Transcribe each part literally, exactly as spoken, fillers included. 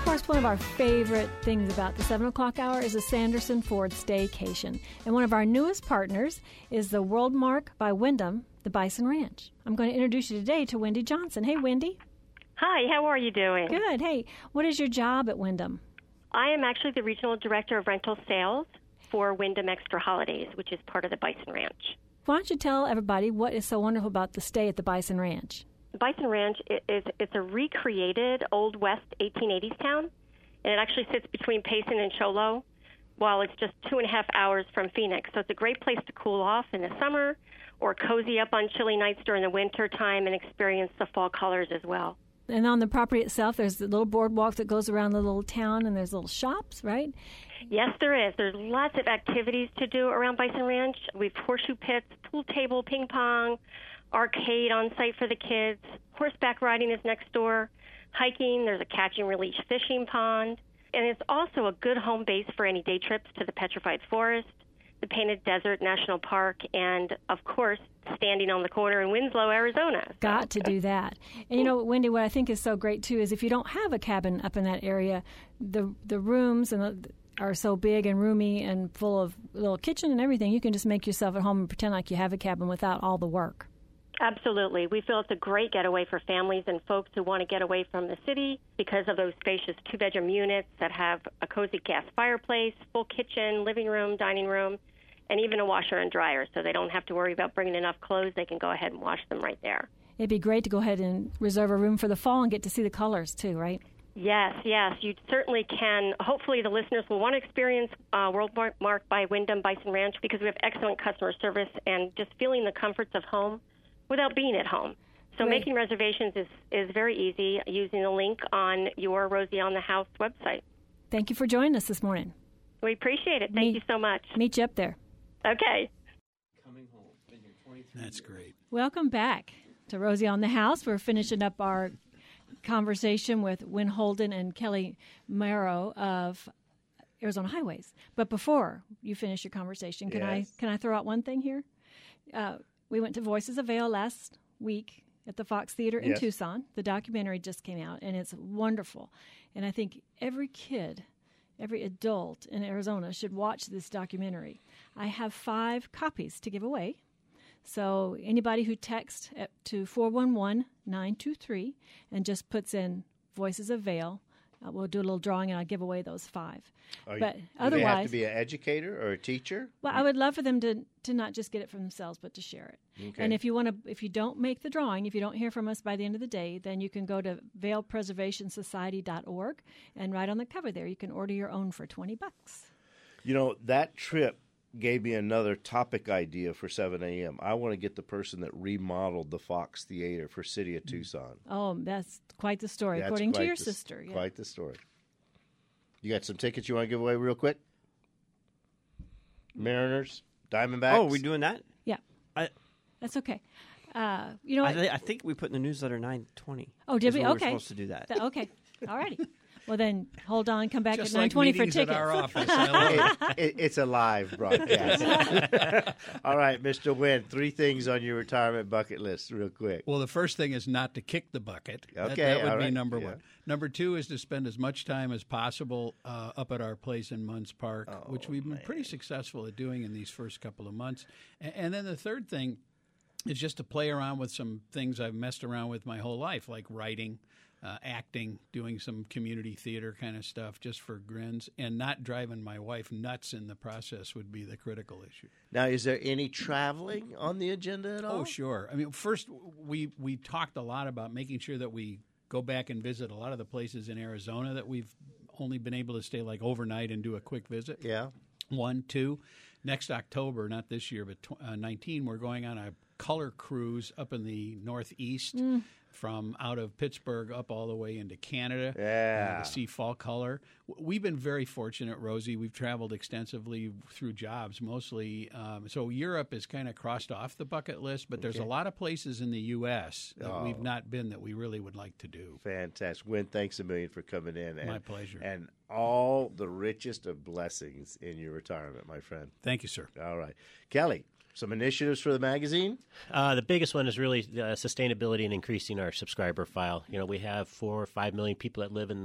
course, one of our favorite things about the seven o'clock hour is the Sanderson Ford Staycation. And one of our newest partners is the Worldmark by Wyndham, the Bison Ranch. I'm going to introduce you today to Wendy Johnson. Hey, Wendy. Hi, how are you doing? Good. Hey, what is your job at Wyndham? I am actually the Regional Director of Rental Sales for Wyndham Extra Holidays, which is part of the Bison Ranch. Why don't you tell everybody what is so wonderful about the stay at the Bison Ranch? Bison Ranch is it's a recreated Old West eighteen eighties town, and it actually sits between Payson and Cholo, while it's just two and a half hours from Phoenix. So it's a great place to cool off in the summer or cozy up on chilly nights during the winter time and experience the fall colors as well. And on the property itself, there's the little boardwalk that goes around the little town, and there's little shops, right? Yes, there is. There's lots of activities to do around Bison Ranch. We've horseshoe pits, pool table, ping pong, arcade on site for the kids. Horseback riding is next door. Hiking, there's a catch and release fishing pond. And it's also a good home base for any day trips to the Petrified Forest, the Painted Desert National Park, and, of course, standing on the corner in Winslow, Arizona. Got to do that. And, you know, Wendy, what I think is so great, too, is if you don't have a cabin up in that area, the the rooms and the, are so big and roomy and full of little kitchen and everything, you can just make yourself at home and pretend like you have a cabin without all the work. Absolutely. We feel it's a great getaway for families and folks who want to get away from the city because of those spacious two-bedroom units that have a cozy gas fireplace, full kitchen, living room, dining room, and even a washer and dryer, so they don't have to worry about bringing enough clothes. They can go ahead and wash them right there. It'd be great to go ahead and reserve a room for the fall and get to see the colors, too, right? Yes, yes, you certainly can. Hopefully the listeners will want to experience uh, Worldmark by Wyndham Bison Ranch because we have excellent customer service and just feeling the comforts of home without being at home. So Great. Making reservations is, is very easy using the link on your Rosie on the House website. Thank you for joining us this morning. We appreciate it. Thank meet, you so much. Meet you up there. Okay. Coming home. Been here twenty-three That's years. Great. Welcome back to Rosie on the House. We're finishing up our conversation with Win Holden and Kelly Marrow of Arizona Highways. But before you finish your conversation, can yes. I can I throw out one thing here? Uh, we went to Voices of Vail last week at the Fox Theater in yes. Tucson. The documentary just came out, and it's wonderful. And I think every kid, every adult in Arizona should watch this documentary. I have five copies to give away. So anybody who texts to four one one, nine two three and just puts in Voices of Vail, uh, we'll do a little drawing and I'll give away those five. Are but you, do otherwise, they have to be an educator or a teacher? Well, I would love for them to, to not just get it for themselves, but to share it. Okay. And if you want to, if you don't make the drawing, if you don't hear from us by the end of the day, then you can go to vail preservation society dot org and right on the cover there, you can order your own for twenty bucks. You know, that trip gave me another topic idea for seven a.m. I want to get the person that remodeled the Fox Theater for City of Tucson. Oh, that's quite the story, that's according to your the, sister. Yeah. Quite the story. You got some tickets you want to give away real quick? Mariners, Diamondbacks? Oh, are we doing that? Yeah. I, that's okay. Uh, you know, I, th- I think we put in the newsletter nine twenty. Oh, did we? We okay. We're supposed to do that. Th- okay. All righty. Well, then, hold on. Come back Just at nine twenty like for tickets. At our office. I love it, it, it's a live broadcast. All right, Mister Wynn, three things on your retirement bucket list real quick. Well, the first thing is not to kick the bucket. Okay, That, that would all be right. number yeah. one. Number two is to spend as much time as possible uh, up at our place in Munns Park, oh, which we've been man. pretty successful at doing in these first couple of months. And, and then the third thing is just to play around with some things I've messed around with my whole life, like writing, Uh, acting, doing some community theater kind of stuff just for grins, and not driving my wife nuts in the process would be the critical issue. Now, is there any traveling on the agenda at all? Oh, sure. I mean, first, we, we talked a lot about making sure that we go back and visit a lot of the places in Arizona that we've only been able to stay like overnight and do a quick visit. Yeah. One, two. Next October, not this year, but tw- uh, nineteen, we're going on a color cruise up in the Northeast. Mm. From out of Pittsburgh up all the way into Canada yeah. uh, to see fall color. We've been very fortunate, Rosie. We've traveled extensively through jobs mostly. Um, so Europe is kind of crossed off the bucket list, but there's okay. a lot of places in the U S that oh. we've not been that we really would like to do. Fantastic. Wynn, thanks a million for coming in. And, My pleasure. And all the richest of blessings in your retirement, my friend. Thank you, sir. All right. Kelly, some initiatives for the magazine? Uh, the biggest one is really uh, sustainability and increasing our subscriber file. You know, we have four or five million people that live in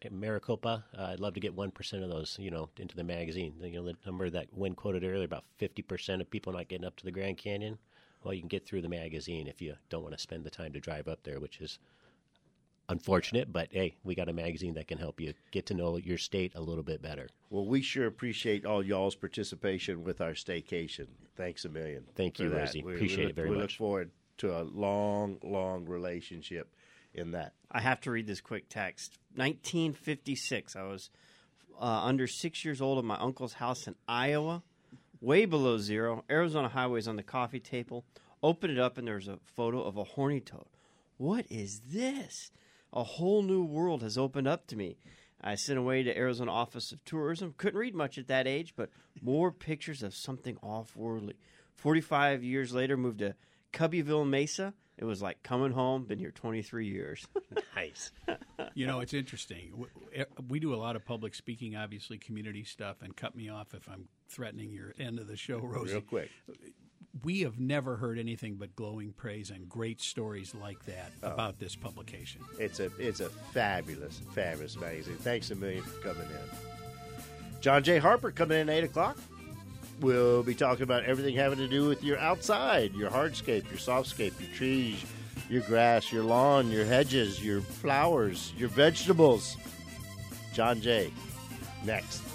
Maricopa. Uh, I'd love to get one percent of those, you know, into the magazine. You know, the number that Wynn quoted earlier, about fifty percent of people not getting up to the Grand Canyon. Well, you can get through the magazine if you don't want to spend the time to drive up there, which is unfortunate. But, hey, we got a magazine that can help you get to know your state a little bit better. Well, we sure appreciate all y'all's participation with our staycation. Thanks a million. Thank you, for that. Rosie. We, Appreciate we look, it very we much. We look forward to a long, long relationship in that. I have to read this quick text. nineteen fifty-six. I was uh, under six years old at my uncle's house in Iowa, way below zero. Arizona highways on the coffee table. Open it up, and there's a photo of a horny toad. What is this? A whole new world has opened up to me. I sent away to Arizona Office of Tourism. Couldn't read much at that age, but more pictures of something off-worldly. forty-five years later, moved to Cubbyville Mesa. It was like coming home. Been here twenty-three years. Nice. You know, it's interesting. We, we do a lot of public speaking, obviously, community stuff, and cut me off if I'm threatening your end of the show, Rosie. Real quick. We have never heard anything but glowing praise and great stories like that oh. about this publication. It's a it's a fabulous, fabulous magazine. Thanks a million for coming in. John J. Harper coming in at eight o'clock. We'll be talking about everything having to do with your outside, your hardscape, your softscape, your trees, your grass, your lawn, your hedges, your flowers, your vegetables. John J. Next.